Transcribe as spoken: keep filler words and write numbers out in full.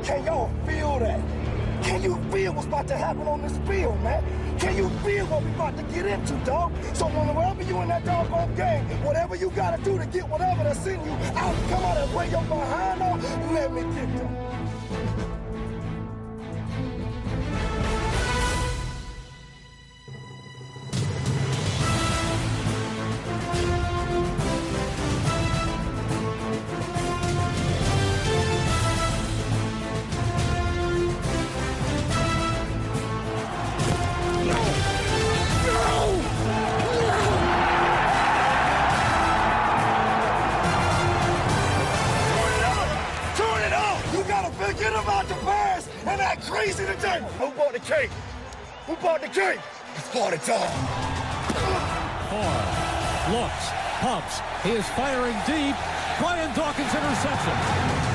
Can y'all feel that? Can you feel what's about to happen on this field, man? Can you feel what we about to get into, dog? So whenever you in that doggone game, whatever you gotta do to get whatever that's in you out, come out and bring your behind on, let me get them. Forget about the past and act crazy today. Who bought the cake? Who bought the cake? It's party time. Hard, looks, pumps. He is firing deep. Brian Dawkins interception.